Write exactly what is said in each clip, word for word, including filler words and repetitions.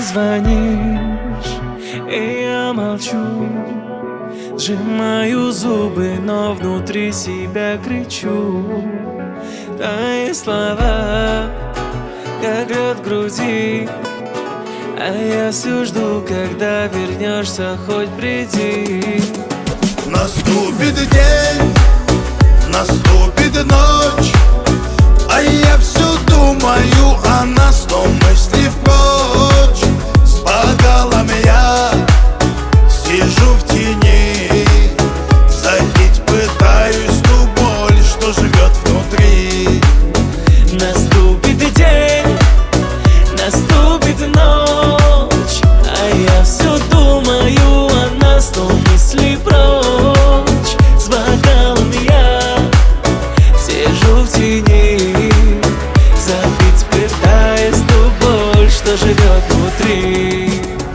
звонишь, и я молчу, сжимаю зубы, но внутри себя кричу. Твои слова, как лед в груди, а я все жду, когда вернешься, хоть приди. Наступит день, наступит ночь, а я все думаю о нас, но мысли впрочь. С бокалом я сижу в тени, забить пытаюсь ту боль, что живет внутри. Наступит день, наступит ночь, а я все думаю о нас, но мысли прочь. С бокалом я сижу в тени, забить пытаясь ту боль, что живет внутри.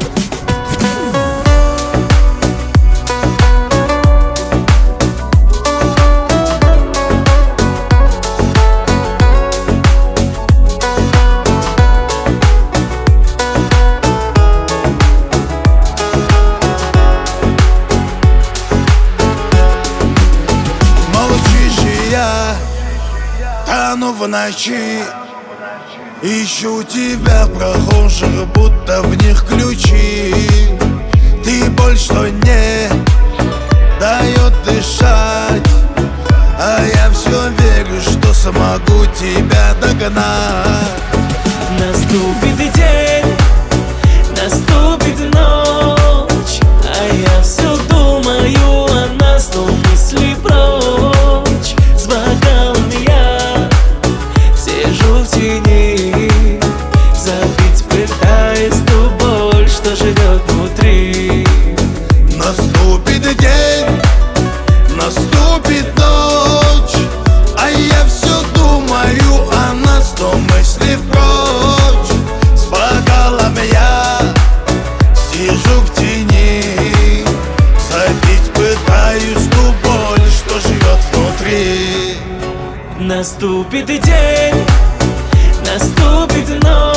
Тану в ночи, ищу тебя в прохожих, будто в них ключи. Ты боль, что не дает дышать, а я все верю, что смогу тебя догнать. Наступит день, наступит ночь, а я все думаю о нас, но мысли прочь. С бокалом я сижу в тени, забить пытаясь ту боль, что живет внутри. Наступит день, наступит ночь, а я все думаю о нас, но мысли впрочь. С бокалом я сижу в тени, забить пытаюсь ту боль, что живет внутри. Наступит день, наступит ночь.